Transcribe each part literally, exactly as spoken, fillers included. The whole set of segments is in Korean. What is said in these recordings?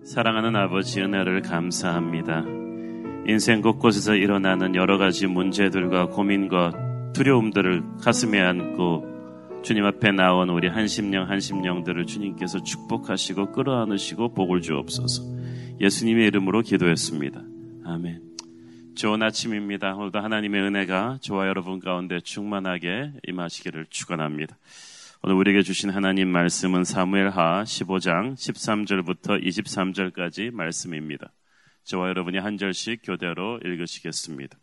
사랑하는 아버지, 은혜를 감사합니다. 인생 곳곳에서 일어나는 여러 가지 문제들과 고민과 두려움들을 가슴에 안고 주님 앞에 나온 우리 한심령 한심령들을 주님께서 축복하시고 끌어안으시고 복을 주옵소서. 예수님의 이름으로 기도했습니다. 아멘. 좋은 아침입니다. 오늘도 하나님의 은혜가 저와 여러분 가운데 충만하게 임하시기를 축원합니다. 오늘 우리에게 주신 하나님 말씀은 사무엘하 십오 장 십삼 절부터 이십삼 절까지 말씀입니다. 저와 여러분이 한 절씩 교대로 읽으시겠습니다.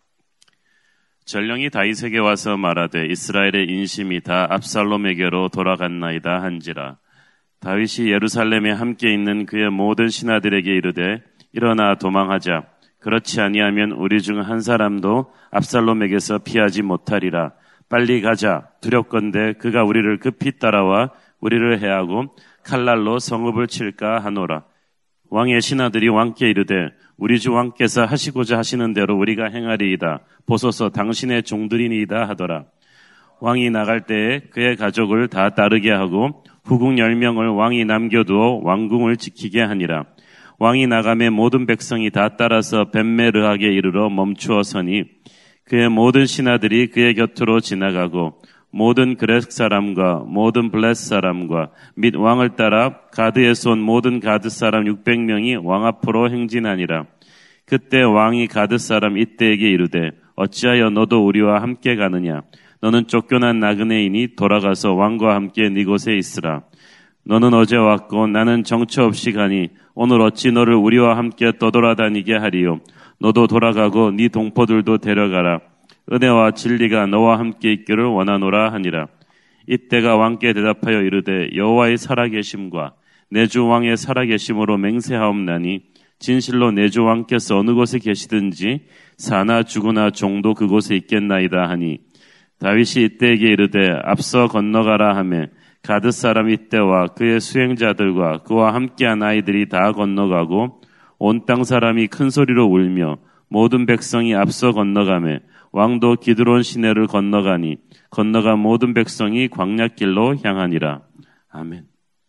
전령이 다윗에게 와서 말하되 이스라엘의 인심이 다 압살롬에게로 돌아갔나이다 한지라. 다윗이 예루살렘에 함께 있는 그의 모든 신하들에게 이르되 일어나 도망하자. 그렇지 아니하면 우리 중 한 사람도 압살롬에게서 피하지 못하리라. 빨리 가자. 두렵건대 그가 우리를 급히 따라와 우리를 해하고 칼날로 성읍을 칠까 하노라. 왕의 신하들이 왕께 이르되 우리 주 왕께서 하시고자 하시는 대로 우리가 행하리이다. 보소서 당신의 종들이니이다 하더라. 왕이 나갈 때에 그의 가족을 다 따르게 하고 후궁 열 명을 왕이 남겨두어 왕궁을 지키게 하니라. 왕이 나가매 모든 백성이 다 따라서 벳메르하게 이르러 멈추어 서니 그의 모든 신하들이 그의 곁으로 지나가고 모든 그렛 사람과 모든 블렛 사람과 및 왕을 따라 가드에서 온 모든 가드 사람 육백 명이 왕 앞으로 행진하니라. 그때 왕이 가드 사람 이때에게 이르되 어찌하여 너도 우리와 함께 가느냐. 너는 쫓겨난 나그네이니 돌아가서 왕과 함께 네 곳에 있으라. 너는 어제 왔고 나는 정처 없이 가니 오늘 어찌 너를 우리와 함께 떠돌아다니게 하리요. 너도 돌아가고 네 동포들도 데려가라. 은혜와 진리가 너와 함께 있기를 원하노라 하니라. 이때가 왕께 대답하여 이르되 여호와의 살아계심과 내 주 왕의 살아계심으로 맹세하옵나니 진실로 내 주 왕께서 어느 곳에 계시든지 사나 죽으나 종도 그곳에 있겠나이다 하니 다윗이 이때에게 이르되 앞서 건너가라 하며 가드 사람 이때와 그의 수행자들과 그와 함께한 아이들이 다 건너가고 온 땅 사람이 큰 소리로 울며 모든 백성이 앞서 건너가매 왕도 기드론 시내를 건너가니 건너간 모든 백성이 광야길로 향하니라. 아멘.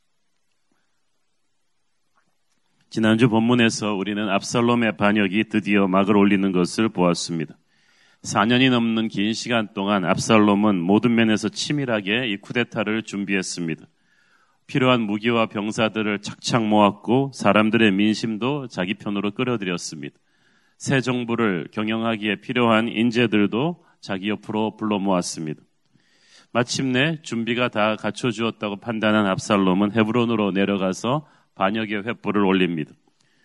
지난주 본문에서 우리는 압살롬의 반역이 드디어 막을 올리는 것을 보았습니다. 사 년이 넘는 긴 시간 동안 압살롬은 모든 면에서 치밀하게 이 쿠데타를 준비했습니다. 필요한 무기와 병사들을 착착 모았고 사람들의 민심도 자기 편으로 끌어들였습니다. 새 정부를 경영하기에 필요한 인재들도 자기 옆으로 불러 모았습니다. 마침내 준비가 다 갖춰주었다고 판단한 압살롬은 헤브론으로 내려가서 반역의 횃불을 올립니다.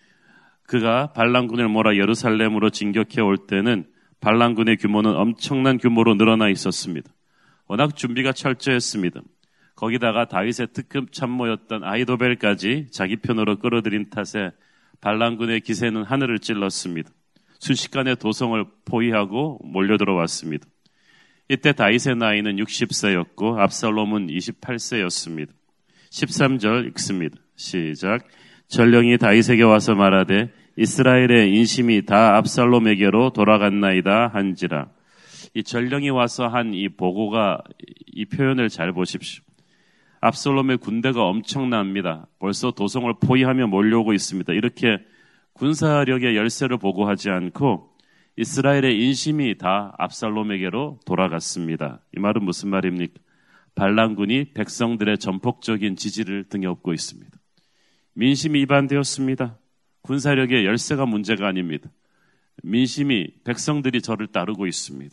그가 반란군을 몰아 예루살렘으로 진격해 올 때는 반란군의 규모는 엄청난 규모로 늘어나 있었습니다. 워낙 준비가 철저했습니다. 거기다가 다윗의 특급 참모였던 아히도벨까지 자기 편으로 끌어들인 탓에 반란군의 기세는 하늘을 찔렀습니다. 순식간에 도성을 포위하고 몰려들어왔습니다. 이때 다윗의 나이는 육십 세였고 압살롬은 이십팔 세였습니다. 십삼 절 읽습니다. 시작. 전령이 다윗에게 와서 말하되 이스라엘의 인심이 다 압살롬에게로 돌아갔나이다 한지라. 이 전령이 와서 한 이 보고가 이 표현을 잘 보십시오. 압살롬의 군대가 엄청납니다. 벌써 도성을 포위하며 몰려오고 있습니다. 이렇게 군사력의 열세를 보고하지 않고 이스라엘의 인심이 다 압살롬에게로 돌아갔습니다. 이 말은 무슨 말입니까? 반란군이 백성들의 전폭적인 지지를 등에 업고 있습니다. 민심이 이반되었습니다. 군사력의 열세가 문제가 아닙니다. 민심이 백성들이 저를 따르고 있습니다.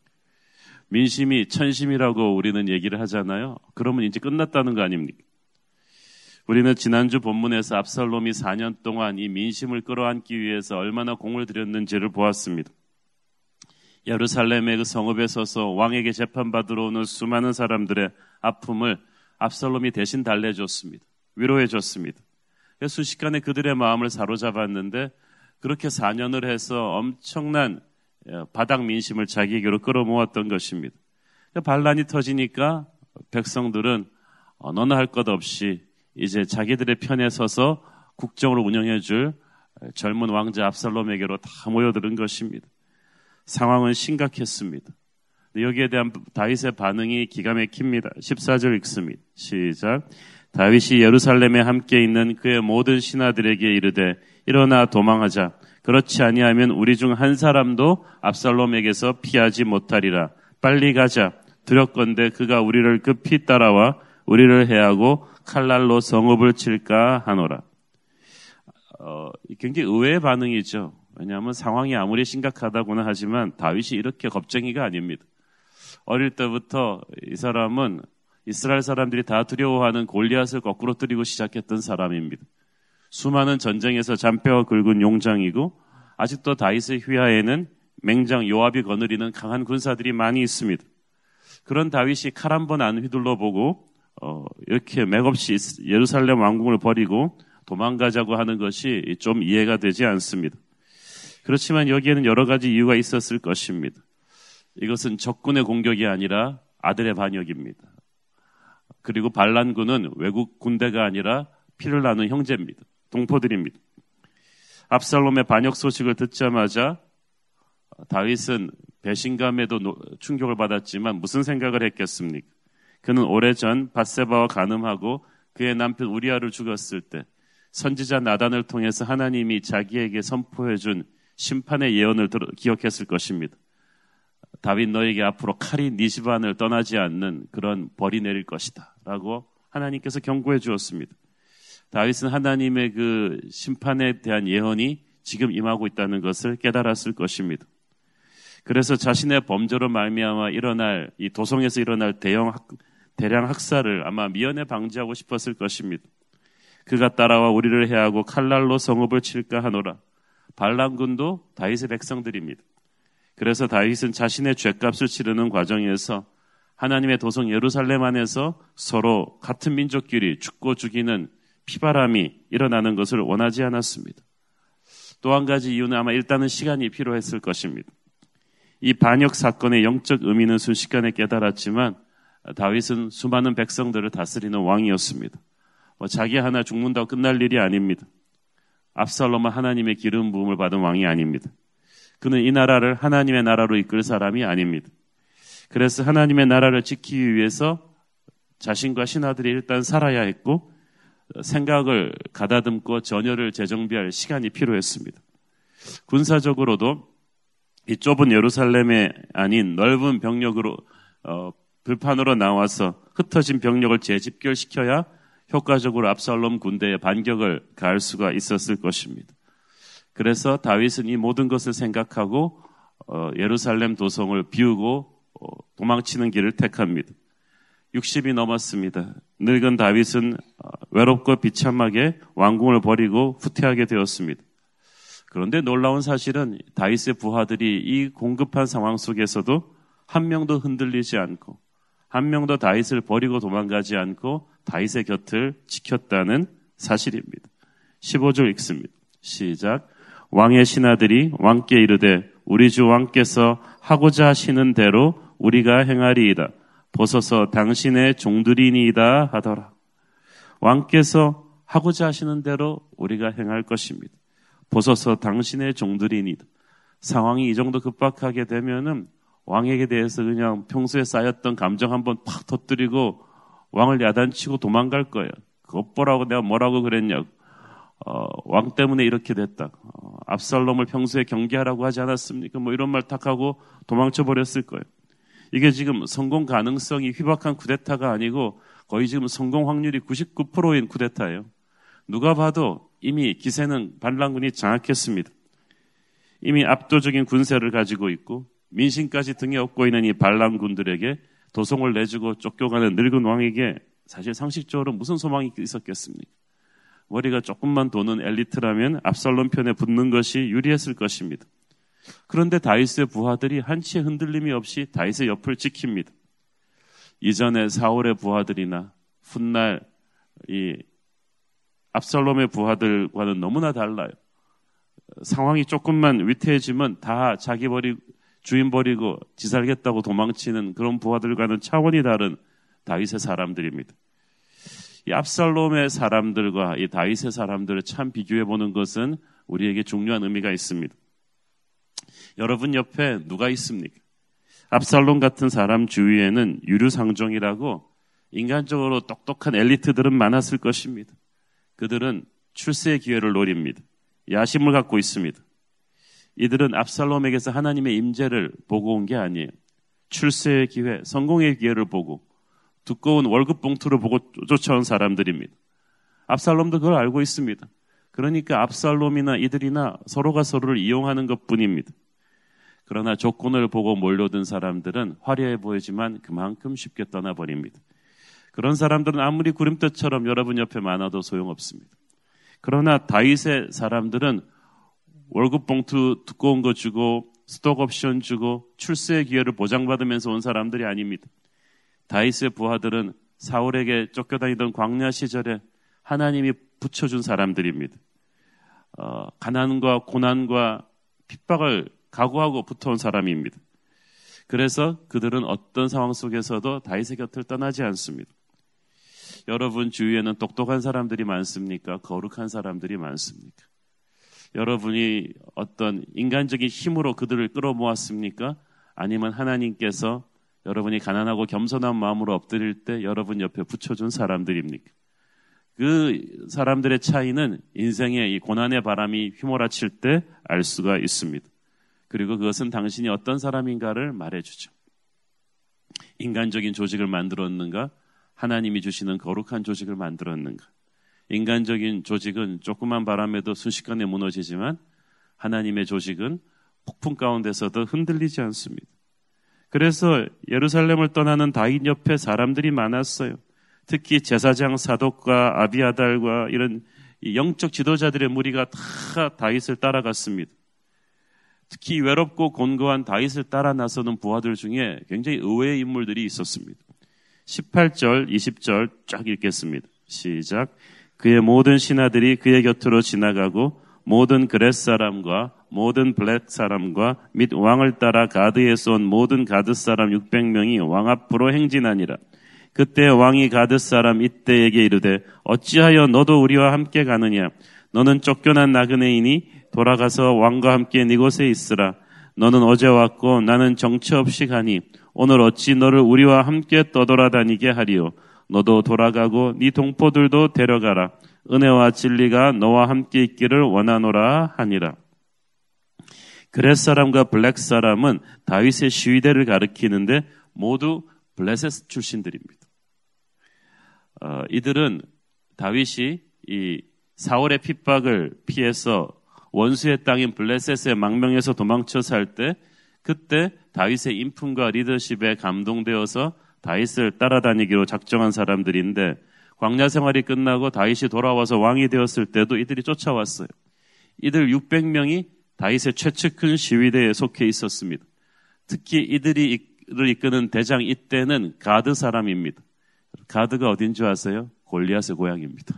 민심이 천심이라고 우리는 얘기를 하잖아요. 그러면 이제 끝났다는 거 아닙니까? 우리는 지난주 본문에서 압살롬이 사 년 동안 이 민심을 끌어안기 위해서 얼마나 공을 들였는지를 보았습니다. 예루살렘의 그 성읍에 서서 왕에게 재판받으러 오는 수많은 사람들의 아픔을 압살롬이 대신 달래줬습니다. 위로해줬습니다. 순식간에 그들의 마음을 사로잡았는데 그렇게 사 년을 해서 엄청난 바닥 민심을 자기에게로 끌어모았던 것입니다. 반란이 터지니까 백성들은 너나 할 것 없이 이제 자기들의 편에 서서 국정을 운영해 줄 젊은 왕자 압살롬에게로 다 모여드는 것입니다. 상황은 심각했습니다. 여기에 대한 다윗의 반응이 기가 막힙니다. 십사 절 읽습니다. 시작. 다윗이 예루살렘에 함께 있는 그의 모든 신하들에게 이르되 일어나 도망하자. 그렇지 아니하면 우리 중 한 사람도 압살롬에게서 피하지 못하리라. 빨리 가자. 두렵건대 그가 우리를 급히 따라와 우리를 해하고 칼날로 성읍을 칠까 하노라. 어, 굉장히 의외의 반응이죠. 왜냐하면 상황이 아무리 심각하다고는 하지만 다윗이 이렇게 겁쟁이가 아닙니다. 어릴 때부터 이 사람은 이스라엘 사람들이 다 두려워하는 골리앗을 거꾸로 때리고 시작했던 사람입니다. 수많은 전쟁에서 잔뼈가 굵은 용장이고 아직도 다윗의 휘하에는 맹장 요압이 거느리는 강한 군사들이 많이 있습니다. 그런 다윗이 칼 한 번 안 휘둘러 보고 어, 이렇게 맥없이 예루살렘 왕궁을 버리고 도망가자고 하는 것이 좀 이해가 되지 않습니다. 그렇지만 여기에는 여러 가지 이유가 있었을 것입니다. 이것은 적군의 공격이 아니라 아들의 반역입니다. 그리고 반란군은 외국 군대가 아니라 피를 나눈 형제입니다. 동포들입니다. 압살롬의 반역 소식을 듣자마자 다윗은 배신감에도 충격을 받았지만 무슨 생각을 했겠습니까? 그는 오래전 밧세바와 간음하고 그의 남편 우리아를 죽였을 때 선지자 나단을 통해서 하나님이 자기에게 선포해준 심판의 예언을 기억했을 것입니다. 다윗 너에게 앞으로 칼이 네 집안을 떠나지 않는 그런 벌이 내릴 것이다 라고 하나님께서 경고해 주었습니다. 다윗은 하나님의 그 심판에 대한 예언이 지금 임하고 있다는 것을 깨달았을 것입니다. 그래서 자신의 범죄로 말미암아 일어날 이 도성에서 일어날 대형 학, 대량 학살을 아마 미연에 방지하고 싶었을 것입니다. 그가 따라와 우리를 해하고 칼날로 성읍을 칠까 하노라. 반란군도 다윗의 백성들입니다. 그래서 다윗은 자신의 죗값을 치르는 과정에서 하나님의 도성 예루살렘 안에서 서로 같은 민족끼리 죽고 죽이는 피바람이 일어나는 것을 원하지 않았습니다. 또 한 가지 이유는 아마 일단은 시간이 필요했을 것입니다. 이 반역 사건의 영적 의미는 순식간에 깨달았지만 다윗은 수많은 백성들을 다스리는 왕이었습니다. 뭐 자기 하나 죽는다고 끝날 일이 아닙니다. 압살롬은 하나님의 기름 부음을 받은 왕이 아닙니다. 그는 이 나라를 하나님의 나라로 이끌 사람이 아닙니다. 그래서 하나님의 나라를 지키기 위해서 자신과 신하들이 일단 살아야 했고 생각을 가다듬고 전열을 재정비할 시간이 필요했습니다. 군사적으로도 이 좁은 예루살렘에 아닌 넓은 병력으로 어, 들판으로 나와서 흩어진 병력을 재집결시켜야 효과적으로 압살롬 군대의 반격을 가할 수가 있었을 것입니다. 그래서 다윗은 이 모든 것을 생각하고 어, 예루살렘 도성을 비우고 어, 도망치는 길을 택합니다. 육십이 넘었습니다. 늙은 다윗은 어, 외롭고 비참하게 왕궁을 버리고 후퇴하게 되었습니다. 그런데 놀라운 사실은 다윗의 부하들이 이 공급한 상황 속에서도 한 명도 흔들리지 않고 한 명도 다윗을 버리고 도망가지 않고 다윗의 곁을 지켰다는 사실입니다. 십오 절 읽습니다. 시작. 왕의 신하들이 왕께 이르되 우리 주 왕께서 하고자 하시는 대로 우리가 행하리이다. 보소서 당신의 종들이니이다 하더라. 왕께서 하고자 하시는 대로 우리가 행할 것입니다. 보소서 당신의 종들이니이다. 상황이 이 정도 급박하게 되면은 왕에게 대해서 그냥 평소에 쌓였던 감정 한번 팍 터뜨리고 왕을 야단치고 도망갈 거예요. 그것 보라고 내가 뭐라고 그랬냐고. 어, 왕 때문에 이렇게 됐다. 어, 압살롬을 평소에 경계하라고 하지 않았습니까? 뭐 이런 말 탁 하고 도망쳐 버렸을 거예요. 이게 지금 성공 가능성이 희박한 쿠데타가 아니고 거의 지금 성공 확률이 구십구 퍼센트인 쿠데타예요. 누가 봐도 이미 기세는 반란군이 장악했습니다. 이미 압도적인 군세를 가지고 있고 민심까지 등에 업고 있는 이 반란군들에게 도성을 내주고 쫓겨가는 늙은 왕에게 사실 상식적으로 무슨 소망이 있었겠습니까? 머리가 조금만 도는 엘리트라면 압살롬 편에 붙는 것이 유리했을 것입니다. 그런데 다윗의 부하들이 한치의 흔들림이 없이 다윗의 옆을 지킵니다. 이전에 사울의 부하들이나 훗날 이 압살롬의 부하들과는 너무나 달라요. 상황이 조금만 위태해지면 다 자기 버리고 주인 버리고 지 살겠다고 도망치는 그런 부하들과는 차원이 다른 다윗의 사람들입니다. 이 압살롬의 사람들과 이 다윗의 사람들을 참 비교해보는 것은 우리에게 중요한 의미가 있습니다. 여러분 옆에 누가 있습니까? 압살롬 같은 사람 주위에는 유류상종이라고 인간적으로 똑똑한 엘리트들은 많았을 것입니다. 그들은 출세의 기회를 노립니다. 야심을 갖고 있습니다. 이들은 압살롬에게서 하나님의 임재를 보고 온 게 아니에요. 출세의 기회, 성공의 기회를 보고 두꺼운 월급 봉투를 보고 쫓아온 사람들입니다. 압살롬도 그걸 알고 있습니다. 그러니까 압살롬이나 이들이나 서로가 서로를 이용하는 것뿐입니다. 그러나 조건을 보고 몰려든 사람들은 화려해 보이지만 그만큼 쉽게 떠나버립니다. 그런 사람들은 아무리 구름대처럼 여러분 옆에 많아도 소용없습니다. 그러나 다윗의 사람들은 월급 봉투 두꺼운 거 주고 스톡 옵션 주고 출세의 기회를 보장받으면서 온 사람들이 아닙니다. 다윗의 부하들은 사울에게 쫓겨다니던 광야 시절에 하나님이 붙여준 사람들입니다. 어, 가난과 고난과 핍박을 각오하고 붙어온 사람입니다. 그래서 그들은 어떤 상황 속에서도 다윗의 곁을 떠나지 않습니다. 여러분 주위에는 똑똑한 사람들이 많습니까? 거룩한 사람들이 많습니까? 여러분이 어떤 인간적인 힘으로 그들을 끌어모았습니까? 아니면 하나님께서 여러분이 가난하고 겸손한 마음으로 엎드릴 때 여러분 옆에 붙여준 사람들입니까? 그 사람들의 차이는 인생의 이 고난의 바람이 휘몰아칠 때 알 수가 있습니다. 그리고 그것은 당신이 어떤 사람인가를 말해주죠. 인간적인 조직을 만들었는가? 하나님이 주시는 거룩한 조직을 만들었는가? 인간적인 조직은 조그만 바람에도 순식간에 무너지지만 하나님의 조직은 폭풍 가운데서도 흔들리지 않습니다. 그래서 예루살렘을 떠나는 다윗 옆에 사람들이 많았어요. 특히 제사장 사독과 아비아달과 이런 영적 지도자들의 무리가 다 다윗을 따라갔습니다. 특히 외롭고 곤고한 다윗을 따라 나서는 부하들 중에 굉장히 의외의 인물들이 있었습니다. 십팔 절, 이십 절 쫙 읽겠습니다. 시작. 그의 모든 신하들이 그의 곁으로 지나가고 모든 그렛 사람과 모든 블렛 사람과 및 왕을 따라 가드에서 온 모든 가드 사람 육백 명이 왕 앞으로 행진하니라. 그때 왕이 가드 사람 이때에게 이르되 어찌하여 너도 우리와 함께 가느냐? 너는 쫓겨난 나그네이니 돌아가서 왕과 함께 네 곳에 있으라. 너는 어제 왔고 나는 정처 없이 가니 오늘 어찌 너를 우리와 함께 떠돌아다니게 하리요? 너도 돌아가고 네 동포들도 데려가라. 은혜와 진리가 너와 함께 있기를 원하노라 하니라. 그렛 사람과 블랙 사람은 다윗의 시위대를 가리키는데 모두 블레셋 출신들입니다. 어, 이들은 다윗이 이 사울의 핍박을 피해서 원수의 땅인 블레셋의 망명에서 도망쳐 살 때 그때 다윗의 인품과 리더십에 감동되어서 다윗을 따라다니기로 작정한 사람들인데 광야 생활이 끝나고 다윗이 돌아와서 왕이 되었을 때도 이들이 쫓아왔어요. 이들 육백 명이 다윗의 최측근 시위대에 속해 있었습니다. 특히 이들이 이를 이끄는 대장 이때는 가드 사람입니다. 가드가 어딘지 아세요? 골리앗의 고향입니다.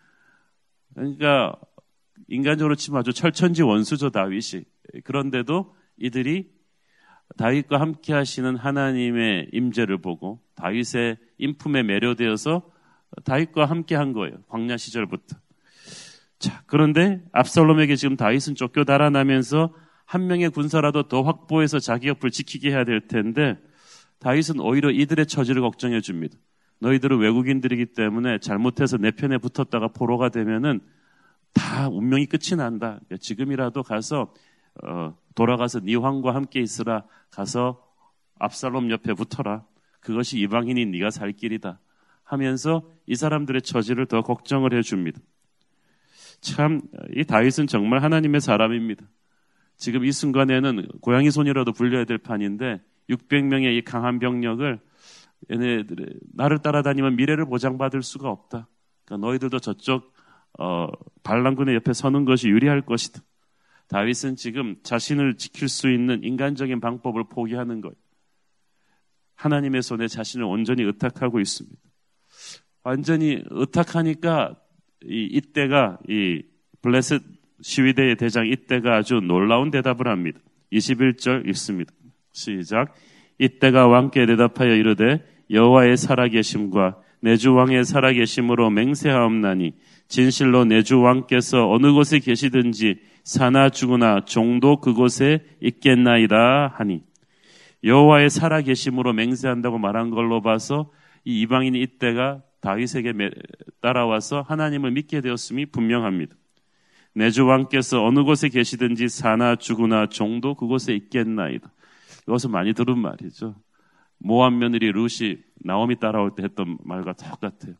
그러니까 인간적으로 치면 아주 철천지 원수죠, 다윗이. 그런데도 이들이 다윗과 함께 하시는 하나님의 임재를 보고 다윗의 인품에 매료되어서 다윗과 함께 한 거예요. 광야 시절부터. 자, 그런데 압살롬에게 지금 다윗은 쫓겨 달아나면서 한 명의 군사라도 더 확보해서 자기 옆을 지키게 해야 될 텐데 다윗은 오히려 이들의 처지를 걱정해 줍니다. 너희들은 외국인들이기 때문에 잘못해서 내 편에 붙었다가 포로가 되면은 다 운명이 끝이 난다. 지금이라도 가서 어, 돌아가서 네 왕과 함께 있으라. 가서 압살롬 옆에 붙어라. 그것이 이방인인 네가 살 길이다. 하면서 이 사람들의 처지를 더 걱정을 해줍니다. 참, 이 다윗은 정말 하나님의 사람입니다. 지금 이 순간에는 고양이 손이라도 불려야 될 판인데 육백 명의 이 강한 병력을 얘네들 나를 따라다니면 미래를 보장받을 수가 없다. 그러니까 너희들도 저쪽 어, 반란군의 옆에 서는 것이 유리할 것이다. 다윗은 지금 자신을 지킬 수 있는 인간적인 방법을 포기하는 거예요. 하나님의 손에 자신을 온전히 의탁하고 있습니다. 완전히 의탁하니까 이, 이때가 이 블레셋 시위대의 대장 이때가 아주 놀라운 대답을 합니다. 이십일 절 읽습니다. 시작. 이때가 왕께 대답하여 이르되 여호와의 살아계심과 내 주 왕의 살아계심으로 맹세하옵나니 진실로 내 주 왕께서 어느 곳에 계시든지 사나 죽으나 종도 그곳에 있겠나이다 하니 여호와의 살아계심으로 맹세한다고 말한 걸로 봐서 이 이방인이 이때가 다윗에게 따라와서 하나님을 믿게 되었음이 분명합니다. 내 주 왕께서 어느 곳에 계시든지 사나 죽으나 종도 그곳에 있겠나이다. 이것을 많이 들은 말이죠. 모압 며느리 룻이 나오미 따라올 때 했던 말과 똑같아요.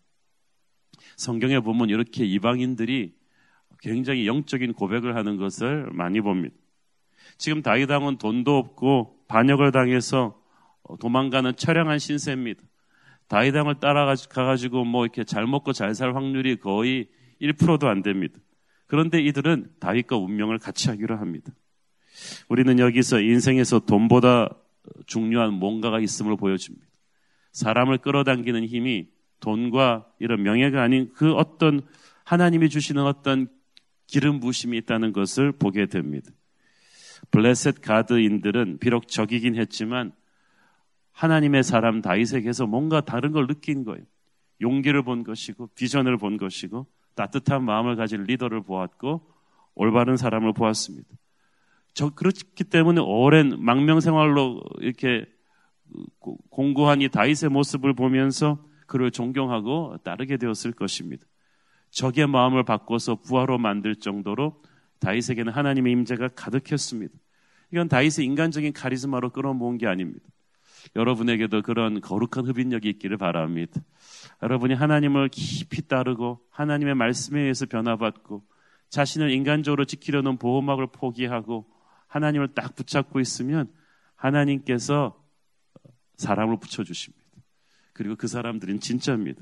성경에 보면 이렇게 이방인들이 굉장히 영적인 고백을 하는 것을 많이 봅니다. 지금 다윗 왕은 돈도 없고 반역을 당해서 도망가는 처량한 신세입니다. 다윗 왕을 따라가가지고 뭐 이렇게 잘 먹고 잘 살 확률이 거의 일 퍼센트도 안 됩니다. 그런데 이들은 다윗과 운명을 같이 하기로 합니다. 우리는 여기서 인생에서 돈보다 중요한 뭔가가 있음을 보여줍니다. 사람을 끌어당기는 힘이 돈과 이런 명예가 아닌 그 어떤 하나님이 주시는 어떤 기름 부으심이 있다는 것을 보게 됩니다. 블레셋 가드인들은 비록 적이긴 했지만 하나님의 사람 다윗에게서 뭔가 다른 걸 느낀 거예요. 용기를 본 것이고 비전을 본 것이고 따뜻한 마음을 가진 리더를 보았고 올바른 사람을 보았습니다. 저 그렇기 때문에 오랜 망명 생활로 이렇게 공고한 이 다윗의 모습을 보면서 그를 존경하고 따르게 되었을 것입니다. 적의 마음을 바꿔서 부하로 만들 정도로 다윗에게는 하나님의 임재가 가득했습니다. 이건 다윗의 인간적인 카리스마로 끌어모은 게 아닙니다. 여러분에게도 그런 거룩한 흡인력이 있기를 바랍니다. 여러분이 하나님을 깊이 따르고 하나님의 말씀에 의해서 변화받고 자신을 인간적으로 지키려는 보호막을 포기하고 하나님을 딱 붙잡고 있으면 하나님께서 사람을 붙여주십니다. 그리고 그 사람들은 진짜입니다.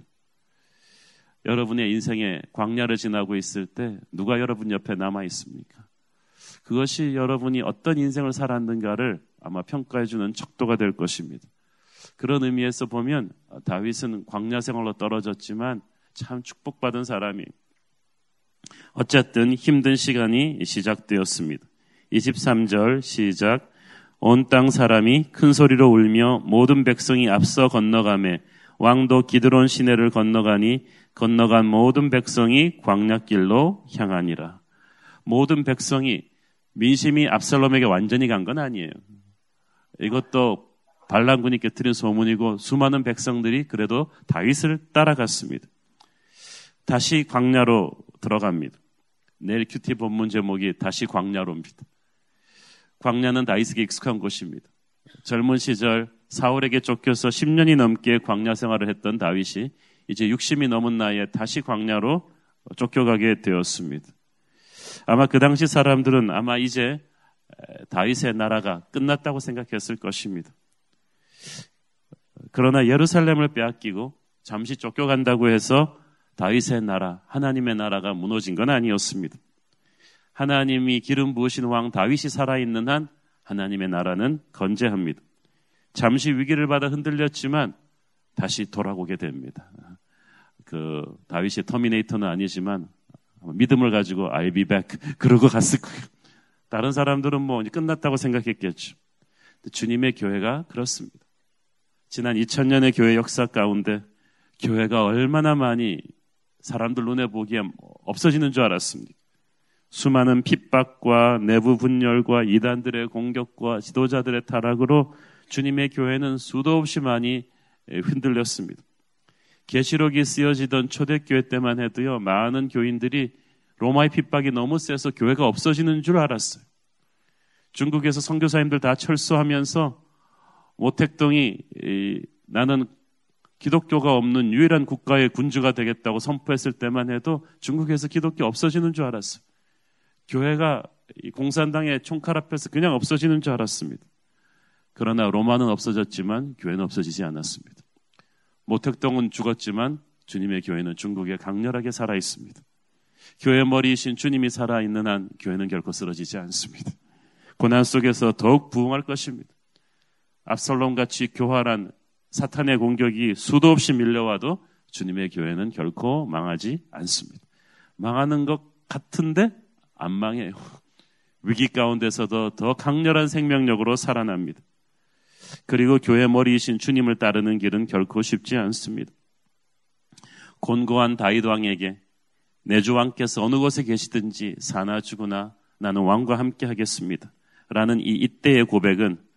여러분의 인생에 광야를 지나고 있을 때 누가 여러분 옆에 남아 있습니까? 그것이 여러분이 어떤 인생을 살았는가를 아마 평가해주는 척도가 될 것입니다. 그런 의미에서 보면 다윗은 광야 생활로 떨어졌지만 참 축복받은 사람이 어쨌든 힘든 시간이 시작되었습니다. 이십삼 절 시작. 온 땅 사람이 큰 소리로 울며 모든 백성이 앞서 건너가매 왕도 기드론 시내를 건너가니 건너간 모든 백성이 광야길로 향하니라. 모든 백성이 민심이 압살롬에게 완전히 간 건 아니에요. 이것도 반란군이 곁들인 소문이고 수많은 백성들이 그래도 다윗을 따라갔습니다. 다시 광야로 들어갑니다. 내일 큐티 본문 제목이 다시 광야로입니다. 광야는 다윗에게 익숙한 곳입니다. 젊은 시절 사울에게 쫓겨서 십 년이 넘게 광야 생활을 했던 다윗이 이제 육십이 넘은 나이에 다시 광야로 쫓겨가게 되었습니다. 아마 그 당시 사람들은 아마 이제 다윗의 나라가 끝났다고 생각했을 것입니다. 그러나 예루살렘을 빼앗기고 잠시 쫓겨간다고 해서 다윗의 나라, 하나님의 나라가 무너진 건 아니었습니다. 하나님이 기름 부으신 왕 다윗이 살아있는 한 하나님의 나라는 건재합니다. 잠시 위기를 받아 흔들렸지만 다시 돌아오게 됩니다. 그 다윗이 터미네이터는 아니지만 믿음을 가지고 I'll be back 그러고 갔을 거예요. 다른 사람들은 뭐 끝났다고 생각했겠죠. 주님의 교회가 그렇습니다. 지난 이천 년의 교회 역사 가운데 교회가 얼마나 많이 사람들 눈에 보기에 없어지는 줄 알았습니까? 수많은 핍박과 내부 분열과 이단들의 공격과 지도자들의 타락으로 주님의 교회는 수도 없이 많이 흔들렸습니다. 계시록이 쓰여지던 초대교회 때만 해도요, 많은 교인들이 로마의 핍박이 너무 세서 교회가 없어지는 줄 알았어요. 중국에서 선교사님들 다 철수하면서 모택동이 이, 나는 기독교가 없는 유일한 국가의 군주가 되겠다고 선포했을 때만 해도 중국에서 기독교 없어지는 줄 알았어요. 교회가 이 공산당의 총칼 앞에서 그냥 없어지는 줄 알았습니다. 그러나 로마는 없어졌지만 교회는 없어지지 않았습니다. 모택동은 죽었지만 주님의 교회는 중국에 강렬하게 살아있습니다. 교회 머리이신 주님이 살아있는 한 교회는 결코 쓰러지지 않습니다. 고난 속에서 더욱 부흥할 것입니다. 압살롬같이 교활한 사탄의 공격이 수도 없이 밀려와도 주님의 교회는 결코 망하지 않습니다. 망하는 것 같은데 안 망해요. 위기 가운데서도 더 강렬한 생명력으로 살아납니다. 그리고 교회 머리이신 주님을 따르는 길은 결코 쉽지 않습니다. 곤고한 다윗 왕에게 내 주 왕께서 어느 곳에 계시든지 사나 죽으나 나는 왕과 함께 하겠습니다. 라는 이 이때의 고백은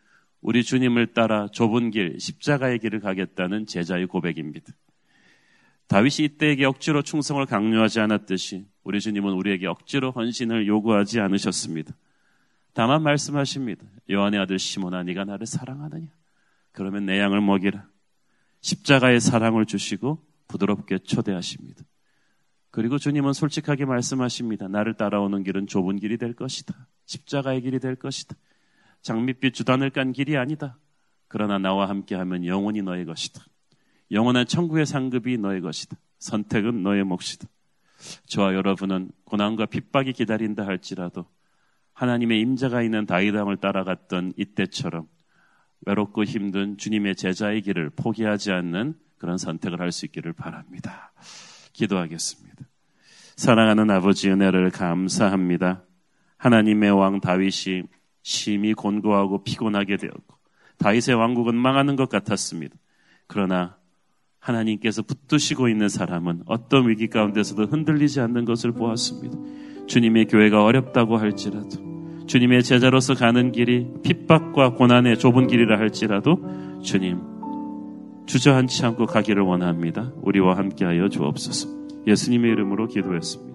우리 주님을 따라 좁은 길, 십자가의 길을 가겠다는 제자의 고백입니다. 다윗이 이때에게 억지로 충성을 강요하지 않았듯이 우리 주님은 우리에게 억지로 헌신을 요구하지 않으셨습니다. 다만 말씀하십니다. 요한의 아들 시몬아, 네가 나를 사랑하느냐? 그러면 내 양을 먹이라. 십자가의 사랑을 주시고 부드럽게 초대하십니다. 그리고 주님은 솔직하게 말씀하십니다. 나를 따라오는 길은 좁은 길이 될 것이다. 십자가의 길이 될 것이다. 장밋빛 주단을 깐 길이 아니다. 그러나 나와 함께하면 영원히 너의 것이다. 영원한 천국의 상급이 너의 것이다. 선택은 너의 몫이다. 저와 여러분은 고난과 핍박이 기다린다 할지라도 하나님의 임재가 있는 다윗 왕을 따라갔던 이때처럼 외롭고 힘든 주님의 제자의 길을 포기하지 않는 그런 선택을 할 수 있기를 바랍니다. 기도하겠습니다. 사랑하는 아버지, 은혜를 감사합니다. 하나님의 왕 다윗이 심히 곤고하고 피곤하게 되었고 다윗의 왕국은 망하는 것 같았습니다. 그러나 하나님께서 붙드시고 있는 사람은 어떤 위기 가운데서도 흔들리지 않는 것을 보았습니다. 주님의 교회가 어렵다고 할지라도, 주님의 제자로서 가는 길이 핍박과 고난의 좁은 길이라 할지라도 주님 주저앉지 않고 가기를 원합니다. 우리와 함께하여 주옵소서. 예수님의 이름으로 기도했습니다.